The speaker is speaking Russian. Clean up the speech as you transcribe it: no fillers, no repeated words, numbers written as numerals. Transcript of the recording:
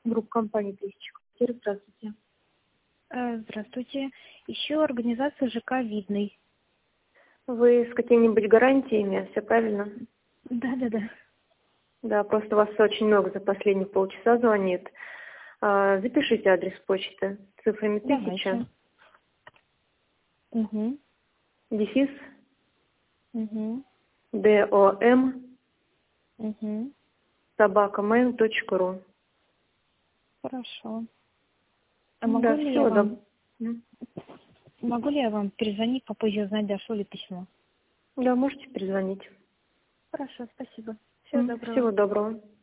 Группа компании «Тысяча квартир». Здравствуйте. Здравствуйте. Ищу организацию ЖК «Видный». Вы с какими-нибудь гарантиями, все правильно? Да. Да, просто вас очень много за последние полчаса звонит. Запишите адрес почты цифрами 1000, Давайте. Угу. дефис, Угу. DOM, Угу. @mail.ru. Хорошо. А Да, всего доброго. могу ли я вам перезвонить, попозже узнать, дошло ли письмо? Да, можете перезвонить. Хорошо, спасибо. Всего доброго. Всего доброго.